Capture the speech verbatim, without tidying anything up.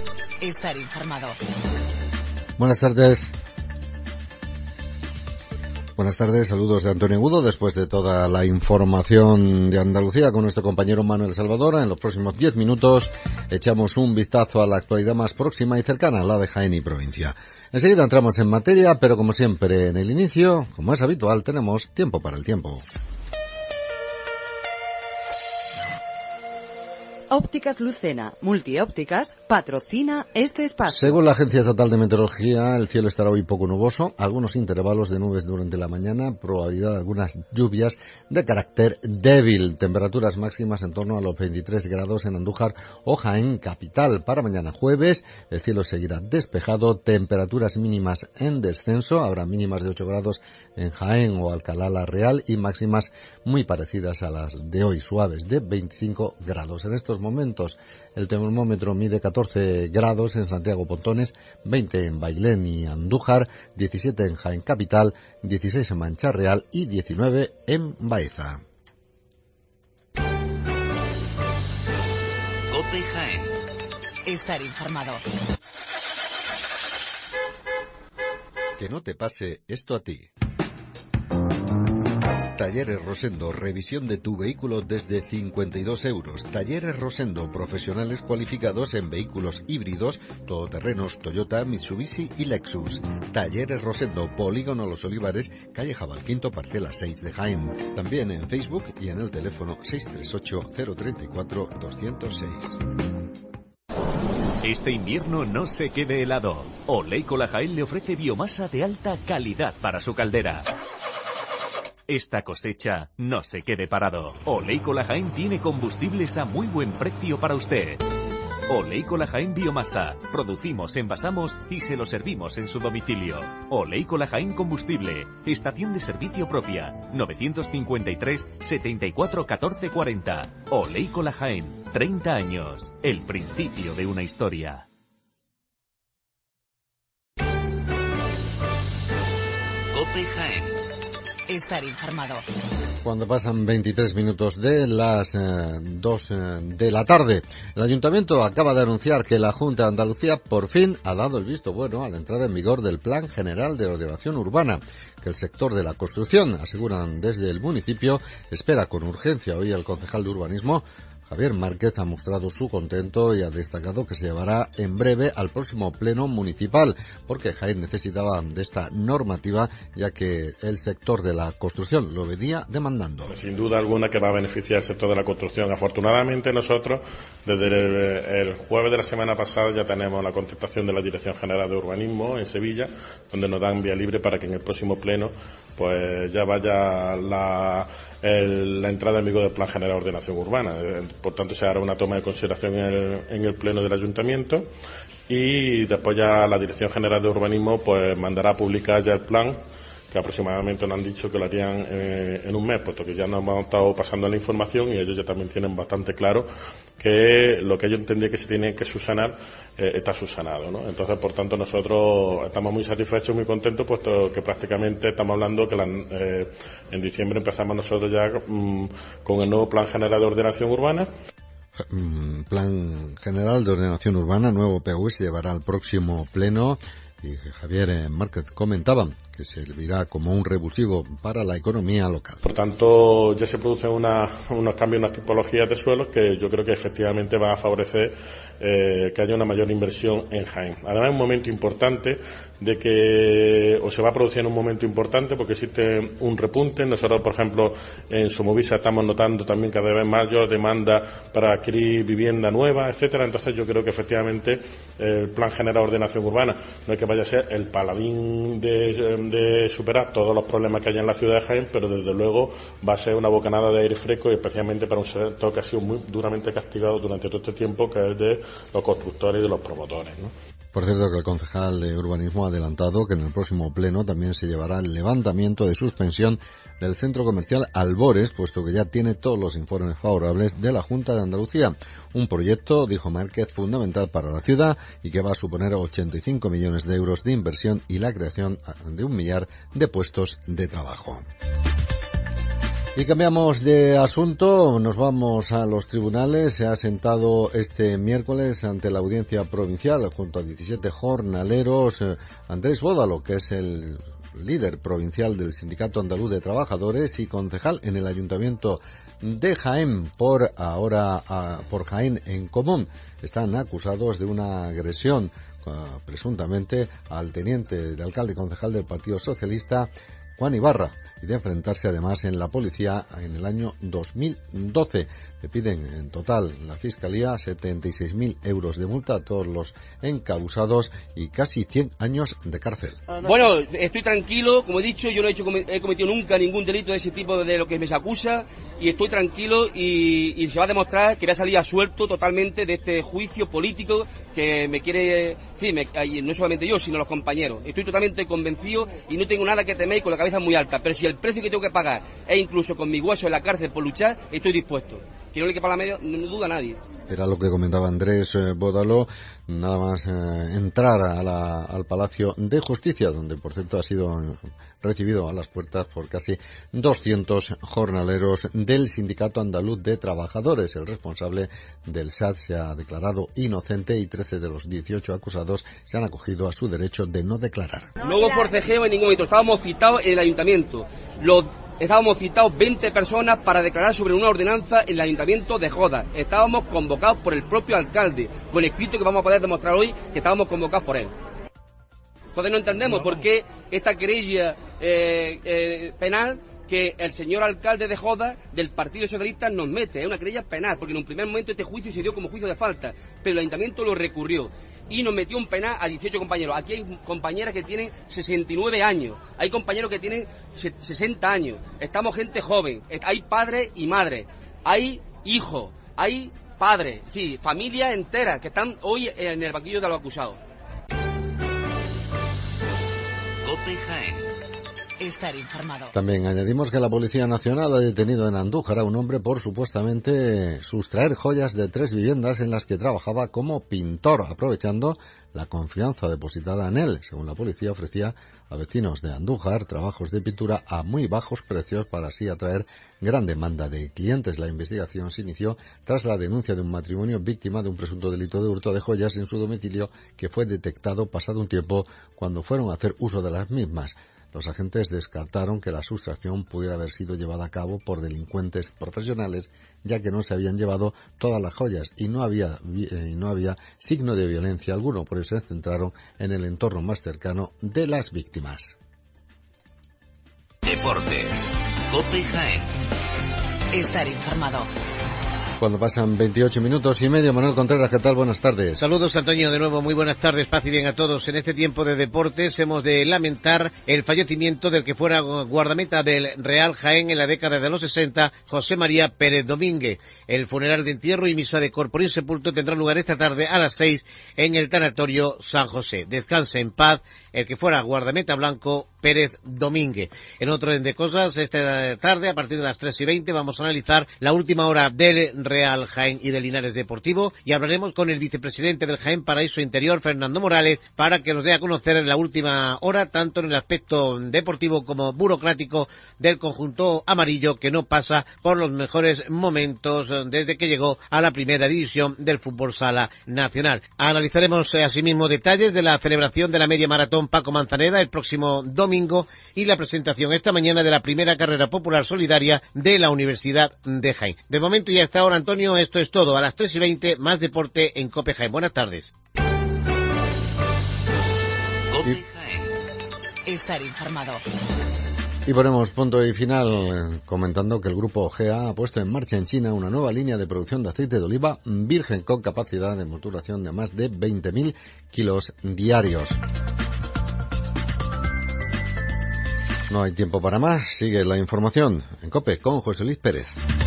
Estar informado. Buenas tardes. Buenas tardes, saludos de Antonio Agudo, después de toda la información de Andalucía con nuestro compañero Manuel Salvador. En los próximos diez minutos echamos un vistazo a la actualidad más próxima y cercana, la de Jaén y provincia. Enseguida entramos en materia, pero como siempre en el inicio, como es habitual, tenemos tiempo para el tiempo. Ópticas Lucena, Multiópticas, patrocina este espacio. Según la Agencia Estatal de Meteorología, el cielo estará hoy poco nuboso, algunos intervalos de nubes durante la mañana, probabilidad de algunas lluvias de carácter débil, temperaturas máximas en torno a los veintitrés grados en Andújar o Jaén capital. Para mañana jueves, el cielo seguirá despejado, temperaturas mínimas en descenso, habrá mínimas de ocho grados en Jaén o Alcalá la Real y máximas muy parecidas a las de hoy, suaves, de veinticinco grados. En estos momentos el termómetro mide catorce grados en Santiago Pontones, veinte en Bailén y Andújar, diecisiete en Jaén capital, dieciséis en Mancha Real y diecinueve en Baeza. COPE Jaén. Estar informado. Que no te pase esto a ti. Talleres Rosendo, revisión de tu vehículo desde cincuenta y dos euros. Talleres Rosendo, profesionales cualificados en vehículos híbridos, todoterrenos, Toyota, Mitsubishi y Lexus. Talleres Rosendo, Polígono Los Olivares, calle Jabalquinto, parcela seis de Jaén. También en Facebook y en el teléfono seis tres ocho, cero tres cuatro, dos cero seis. Este invierno no se quede helado. Oleícola Jaén le ofrece biomasa de alta calidad para su caldera. Esta cosecha no se quede parado. Oleícola Jaén tiene combustibles a muy buen precio para usted. Oleícola Jaén Biomasa. Producimos, envasamos y se lo servimos en su domicilio. Oleícola Jaén Combustible. Estación de servicio propia. novecientos cincuenta y tres, setenta y cuatro, catorce cuarenta. Oleícola Jaén. treinta años. El principio de una historia. COPE Jaén. Estar informado. Cuando pasan veintitrés minutos de las eh, dos eh, de la tarde, el Ayuntamiento acaba de anunciar que la Junta de Andalucía por fin ha dado el visto bueno a la entrada en vigor del Plan General de Ordenación Urbana, que el sector de la construcción, aseguran desde el municipio, espera con urgencia. Hoy el concejal de Urbanismo, Javier Márquez, ha mostrado su contento y ha destacado que se llevará en breve al próximo pleno municipal, porque Jaén necesitaba de esta normativa, ya que el sector de la construcción lo venía demandando. Sin duda alguna que va a beneficiar el sector de la construcción. Afortunadamente nosotros, desde el, el jueves de la semana pasada, ya tenemos la contestación de la Dirección General de Urbanismo en Sevilla, donde nos dan vía libre para que en el próximo pleno pues ya vaya la, el, la entrada en vigor del Plan General de Ordenación Urbana. Por tanto, se hará una toma de consideración en el, en el pleno del Ayuntamiento y después ya la Dirección General de Urbanismo pues mandará a publicar ya el plan, que aproximadamente nos han dicho que lo harían eh, en un mes, puesto que ya nos hemos estado pasando la información y ellos ya también tienen bastante claro que lo que ellos entendían que se tiene que subsanar eh, está subsanado, ¿no? Entonces, por tanto, nosotros estamos muy satisfechos, muy contentos, puesto que prácticamente estamos hablando que la, eh, en diciembre empezamos nosotros ya mm, con el nuevo Plan General de Ordenación Urbana. Plan General de Ordenación Urbana, nuevo P U, se llevará al próximo pleno. Y Javier Márquez comentaba que servirá como un revulsivo para la economía local. Por tanto, ya se producen una, unos cambios, unas tipologías de suelos que yo creo que efectivamente van a favorecer eh, que haya una mayor inversión en Jaén. Además, es un momento importante de que, o se va a producir en un momento importante porque existe un repunte. Nosotros, por ejemplo, en Somovisa estamos notando también cada vez mayor demanda para adquirir vivienda nueva, etcétera. Entonces, yo creo que efectivamente el Plan General de Ordenación Urbana no es que vaya a ser el paladín de, de superar todos los problemas que hay en la ciudad de Jaén, pero desde luego va a ser una bocanada de aire fresco, y especialmente para un sector que ha sido muy duramente castigado durante todo este tiempo, que es de los constructores y de los promotores, ¿no? Por cierto, que el concejal de Urbanismo ha adelantado que en el próximo pleno también se llevará el levantamiento de suspensión del centro comercial Albores, puesto que ya tiene todos los informes favorables de la Junta de Andalucía. Un proyecto, dijo Márquez, fundamental para la ciudad y que va a suponer ochenta y cinco millones de euros de inversión y la creación de un millar de puestos de trabajo. Y cambiamos de asunto, nos vamos a los tribunales. Se ha sentado este miércoles ante la Audiencia Provincial junto a diecisiete jornaleros eh, Andrés Bódalo, que es el líder provincial del Sindicato Andaluz de Trabajadores y concejal en el Ayuntamiento de Jaén por ahora a, por Jaén en Común. Están acusados de una agresión uh, presuntamente al teniente de alcalde y concejal del Partido Socialista, Juan Ibarra, y de enfrentarse además en la policía en el año dos mil doce. Le piden en total la Fiscalía setenta y seis mil euros de multa a todos los encausados y casi cien años de cárcel. Bueno, estoy tranquilo, como he dicho, yo no he, hecho, he cometido nunca ningún delito de ese tipo de lo que me se acusa, y estoy tranquilo y, y se va a demostrar que voy a salir absuelto totalmente de este juicio político que me quiere, sí, me, no solamente yo, sino los compañeros. Estoy totalmente convencido y no tengo nada que temer y con la cabeza muy alta, pero si el precio que tengo que pagar es incluso con mi hueso en la cárcel por luchar, estoy dispuesto. Que no le quepa la media, no duda nadie. Era lo que comentaba Andrés eh, Bódalo, nada más eh, entrar a la, al Palacio de Justicia, donde por cierto ha sido recibido a las puertas por casi doscientos jornaleros del Sindicato Andaluz de Trabajadores. El responsable del S A T se ha declarado inocente y trece de los dieciocho acusados se han acogido a su derecho de no declarar. No hubo forcejeo en ningún momento, estábamos citados en el ayuntamiento. Los Estábamos citados veinte personas para declarar sobre una ordenanza en el Ayuntamiento de Joda. Estábamos convocados por el propio alcalde, con escrito que vamos a poder demostrar hoy que estábamos convocados por él. Entonces no entendemos por qué esta querella eh, eh, penal que el señor alcalde de Joda del Partido Socialista nos mete. Es una querella penal, porque en un primer momento este juicio se dio como juicio de falta, pero el Ayuntamiento lo recurrió y nos metió un penal a dieciocho compañeros. Aquí hay compañeras que tienen sesenta y nueve años, hay compañeros que tienen sesenta años, estamos gente joven, hay padres y madres, hay hijos, hay padres, sí, familias enteras que están hoy en el banquillo de los acusados. COPE Jaén. Estar informado. También añadimos que la Policía Nacional ha detenido en Andújar a un hombre por supuestamente sustraer joyas de tres viviendas en las que trabajaba como pintor, aprovechando la confianza depositada en él. Según la policía, ofrecía a vecinos de Andújar trabajos de pintura a muy bajos precios para así atraer gran demanda de clientes. La investigación se inició tras la denuncia de un matrimonio víctima de un presunto delito de hurto de joyas en su domicilio, que fue detectado pasado un tiempo cuando fueron a hacer uso de las mismas. Los agentes descartaron que la sustracción pudiera haber sido llevada a cabo por delincuentes profesionales, ya que no se habían llevado todas las joyas y no había, eh, no había signo de violencia alguno. Por eso se centraron en el entorno más cercano de las víctimas. Deportes. COPE Jaén. Estar informado. Cuando pasan veintiocho minutos y medio, Manuel Contreras, ¿qué tal? Buenas tardes. Saludos, Antonio, de nuevo, muy buenas tardes, paz y bien a todos. En este tiempo de deportes hemos de lamentar el fallecimiento del que fuera guardameta del Real Jaén en la década de los sesenta, José María Pérez Domínguez. El funeral de entierro y misa de corporo y sepulto tendrá lugar esta tarde a las seis en el tanatorio San José. Descanse en paz el que fuera guardameta blanco Pérez Domínguez. En otro orden de cosas, esta tarde, a partir de las tres y veinte, vamos a analizar la última hora del Real Jaén y del Linares Deportivo, y hablaremos con el vicepresidente del Jaén Paraíso Interior, Fernando Morales, para que nos dé a conocer la última hora, tanto en el aspecto deportivo como burocrático del conjunto amarillo, que no pasa por los mejores momentos desde que llegó a la primera división del fútbol sala nacional. Analizaremos asimismo detalles de la celebración de la media maratón Paco Manzaneda el próximo domingo y la presentación esta mañana de la primera carrera popular solidaria de la Universidad de Jaén. De momento y hasta ahora, Antonio, esto es todo. A las tres y veinte, más deporte en COPE Jaén. Buenas tardes. COPE Jaén. Estar informado. Y ponemos punto y final eh, comentando que el grupo G E A ha puesto en marcha en China una nueva línea de producción de aceite de oliva virgen con capacidad de maturación de más de veinte mil kilos diarios. No hay tiempo para más. Sigue la información en COPE con José Luis Pérez.